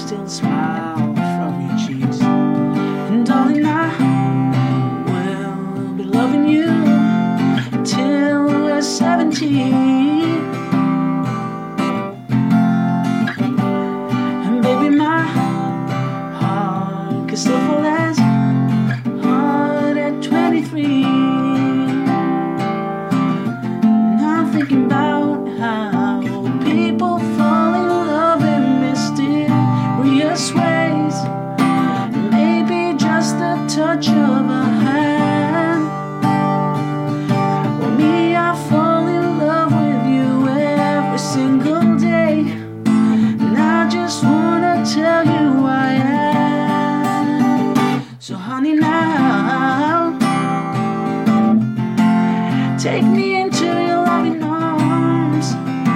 still smile from your cheeks. And darling, I will be loving you till we're 70. And baby, my heart can still fall as hard at 23. And I'm thinking about how people fall in love in mysterious ways. Maybe just the touch of a hand. Well, me, I fall in love with you every single day, and I just wanna tell you I am. So honey, now take me into your loving arms.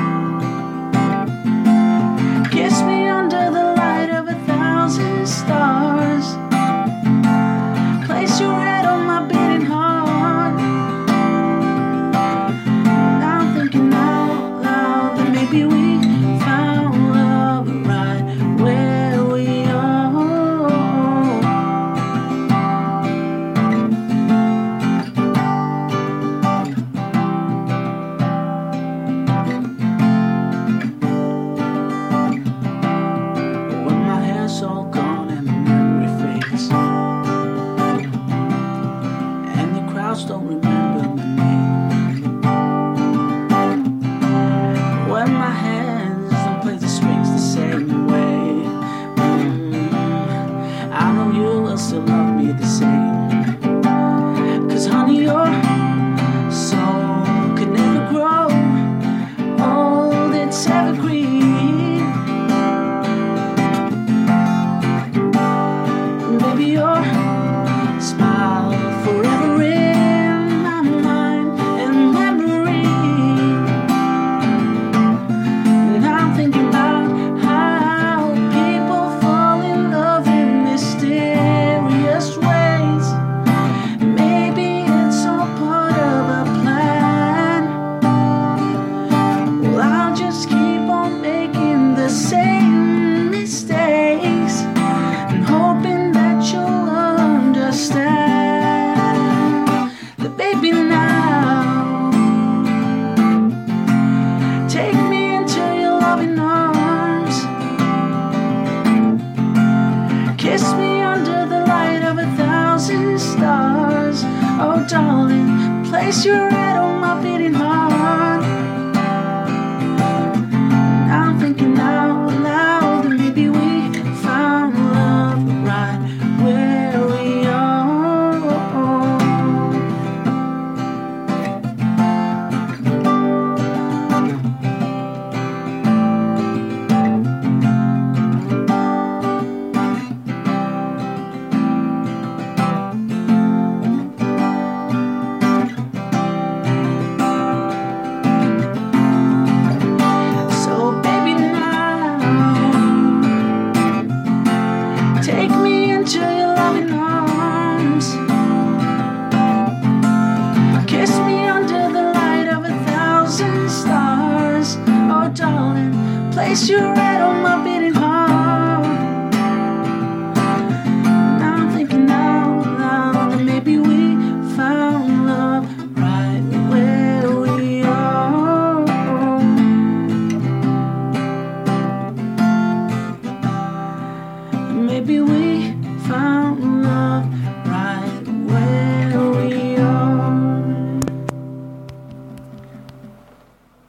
Kiss me under the light of 1,000 stars. Place your head on my beating heart. And I'm thinking out loud that maybe we found love right where we are. When my hair's all gone and the memory fades, and the crowds don't remember my name, when my hands don't play the strings the same way, I know you will still love me the same. 'Cause honey, your soul could never grow old, it's evergreen. Baby, your smile forever in my mind and memory. And I'm thinking about how people fall in love in mysterious ways. Maybe it's all part of a plan. Well, I'll just keep on making the same mistakes and hoping that you'll understand that, baby, now take me into your loving arms. Kiss me under the light of 1,000 stars. Oh darling, place your head on my beating heart. And I'm thinking out loud that maybe we found love right where we are. So baby, now take me into your loving arms. Kiss me under the light of 1,000 stars. Oh darling, place your head on my beating heart. And I'm thinking out loud that maybe we found love right where we are. Maybe we